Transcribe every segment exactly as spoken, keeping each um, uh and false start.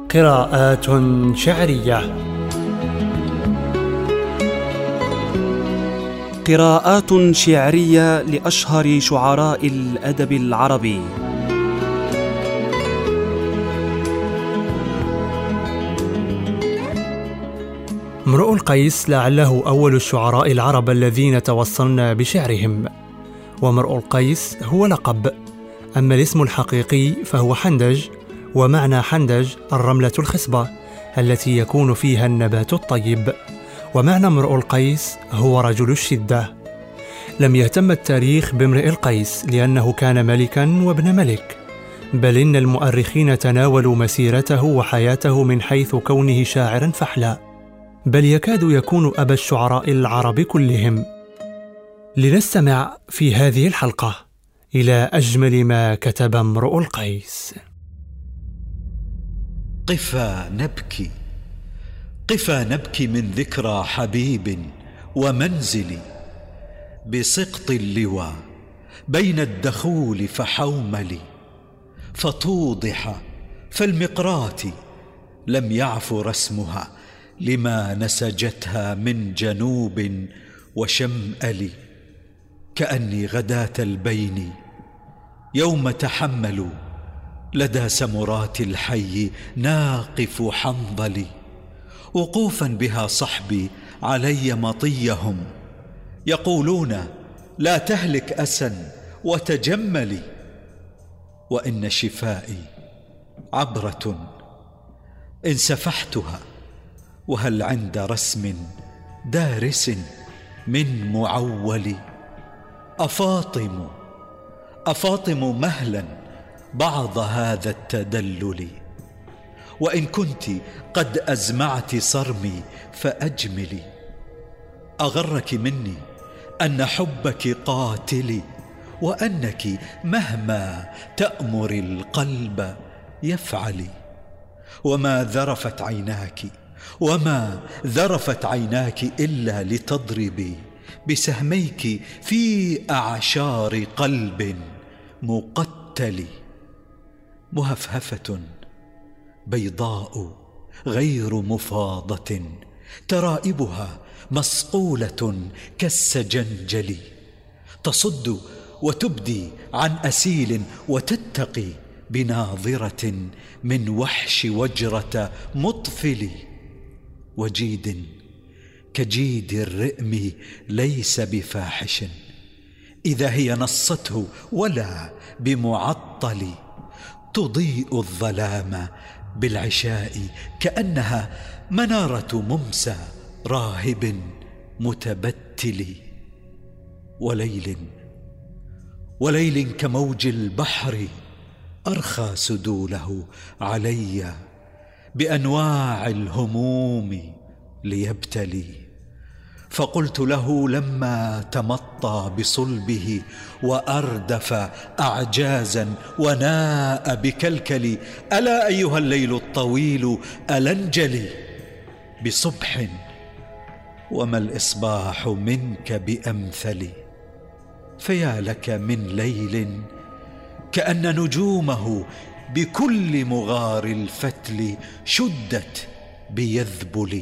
قراءات شعرية. قراءات شعرية لأشهر شعراء الأدب العربي. امرؤ القيس لعله أول الشعراء العرب الذين توصلنا بشعرهم، وامرؤ القيس هو لقب، أما الاسم الحقيقي فهو حندج، ومعنى حندج الرملة الخصبة التي يكون فيها النبات الطيب، ومعنى امرؤ القيس هو رجل الشدة. لم يهتم التاريخ بامرئ القيس لأنه كان ملكا وابن ملك، بل إن المؤرخين تناولوا مسيرته وحياته من حيث كونه شاعرا فحلا، بل يكاد يكون أبا الشعراء العرب كلهم. لنستمع في هذه الحلقة إلى أجمل ما كتب امرؤ القيس. قفا نبكي قفا نبكي من ذكرى حبيب ومنزل، بسقط اللوى بين الدخول فحوملي، فتوضح فالمقرات لم يعف رسمها لما نسجتها من جنوب وشمأل. كأني غداة البين يوم تحملوا لدى سمرات الحي ناقف حنظلي، وقوفا بها صحبي علي مطيهم يقولون لا تهلك أسا وتجملي. وإن شفائي عبرة إن سفحتها، وهل عند رسم دارس من معول. أفاطم أفاطم مهلا بعض هذا التدلل، وإن كنت قد أزمعت صرمي فأجملي. أغرك مني أن حبك قاتلي، وأنك مهما تأمر القلب يفعلي. وما ذرفت عيناك وما ذرفت عيناك إلا لتضربي بسهميك في أعشار قلب مقتل. مهفهفة بيضاء غير مفاضة، ترائبها مصقولة كالسجنجل، تصد وتبدي عن أسيل وتتقي بناظرة من وحش وجرة مطفل. وجيد كجيد الرئم ليس بفاحش إذا هي نصته ولا بمعطل، تضيء الظلام بالعشاء كأنها منارة ممسى راهب متبتل. وليل وليل كموج البحر أرخى سدوله علي بأنواع الهموم ليبتلي. فقلت له لما تمطى بصلبه وأردف أعجازا وناء بكلكل، ألا أيها الليل الطويل ألنجلي بصبح، وما الإصباح منك بأمثل. فيا لك من ليل كأن نجومه بكل مغار الفتل شدت بيذبل،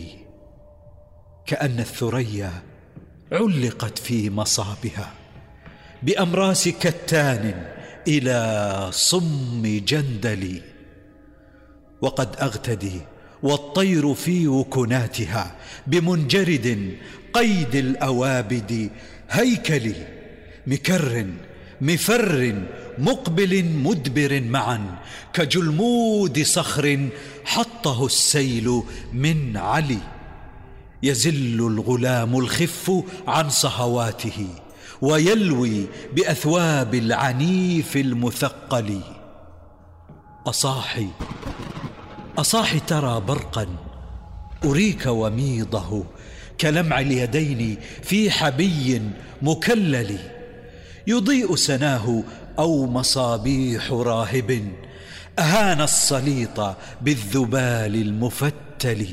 كأن الثريا علقت في مصابها بأمراس كتان إلى صم جندل. وقد أغتدي والطير في وكناتها بمنجرد قيد الأوابد هيكلي، مكر مفر مقبل مدبر معا، كجلمود صخر حطه السيل من علي. يزل الغلام الخف عن صهواته ويلوي بأثواب العنيف المثقل. أصاحي أصاحي ترى برقا أريك وميضه كلمع اليدين في حبي مكلل، يضيء سناه أو مصابيح راهب أهان الصليط بالذبال المفتل.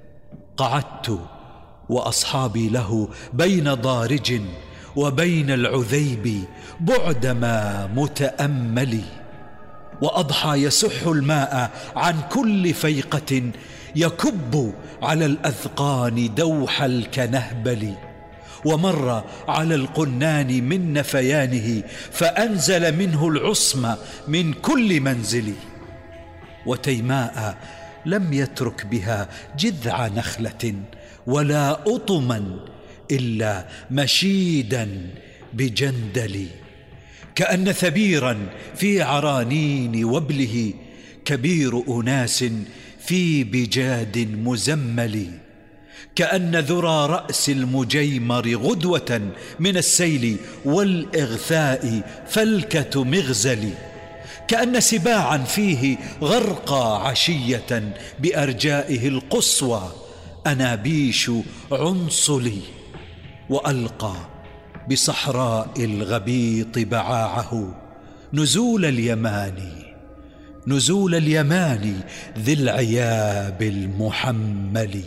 قعدت وأصحابي له بين ضارج وبين العذيب بعدما متأمل، وأضحى يسح الماء عن كل فيقة، يكب على الأذقان دوح الكنهبل. ومر على القنان من نفيانه، فأنزل منه العصم من كل منزل. وتيماء لم يترك بها جذع نخلة ولا أطما، إلا مشيدا بجندل. كأن ثبيرا في عرانين وبله، كبير أناس في بجاد مزمل. كأن ذرى رأس المجيمر غدوة من السيل، والإغثاء فلكة مغزل. كأن سباعا فيه غرقى عشية، بأرجائه القصوى أنابيش عنصلي. وألقى بصحراء الغبيط بعاعه، نزول اليماني نزول اليماني ذي العياب المحمل.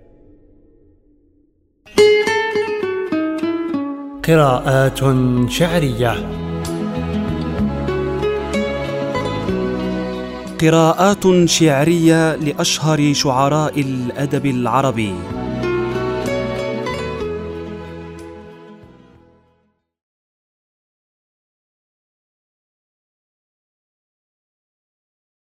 قراءات شعرية. قراءات شعرية لأشهر شعراء الأدب العربي.